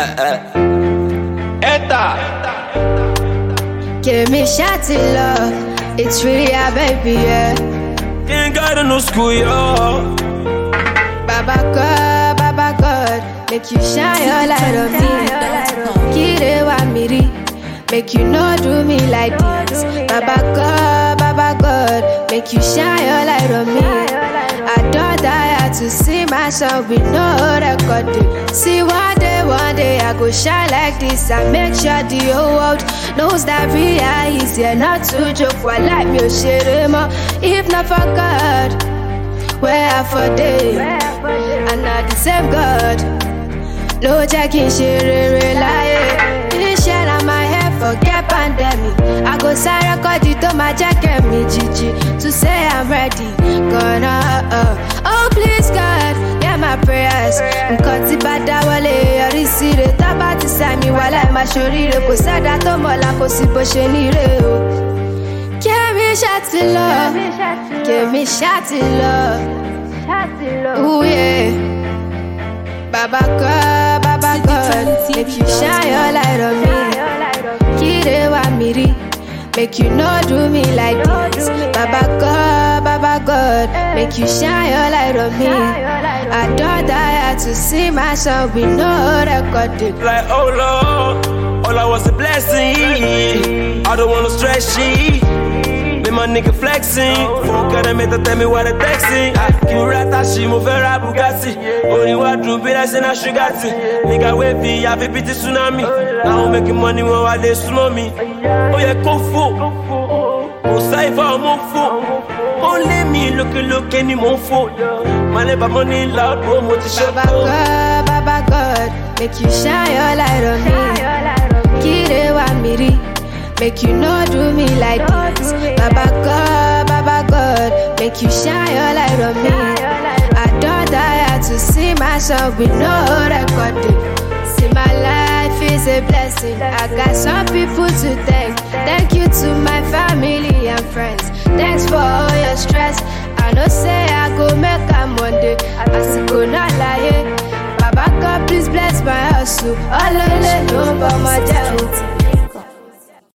Give me shawty love, it's really a baby, yeah. Ain't got no school, yo. Baba God, make you shine your light on me. Kire wa miri, make you not do me like this. Baba God, make you shine your light on me. I don't die to see myself with no recording. See one day I go shine like this. I make sure the whole world knows that real is here, not to joke for like me, if not for God, where I for day, and not the same God. No checking shit, rely. This shit on my head, forget pandemic. I go sign record it on my jacket, me GG, to say I'm ready. Oh please God, hear my prayers. Nkoti bada wale, receive it. Tabati sami wala ma shorire. Ko sada to mola ko si bo she ni re o. Give me shawty love, give me shawty love. Ooh yeah. Baba God, make you shine your light on me. Kire wa miri, make you not do me like this. Baba God, make you shine your light on me. I don't die to see myself with no recording. Like, oh Lord, all I was a blessing. I don't wanna stress she. Be my nigga flexing. Phone gotta make tell me what they texting. Give me Ratashi, move a Bugatti. Only what do be like saying I should got it. Nigga wavy, I be the tsunami. Now I'm making money while they slow me. Oh yeah, go for. Go save for only me look any more for. My neighbor money loud, motivation. Baba God, make you shine your light on me. Kire wa miri, make you not do me like this. Baba God, make you shine your light on me. I don't die to see myself with no recording. See my life is a blessing. I got some people to thank. Thank you to my family and friends. Thanks for all your stress. I know say I go make a Monday. I go not lie. Baba God, please bless my hustle. All of them know about my death.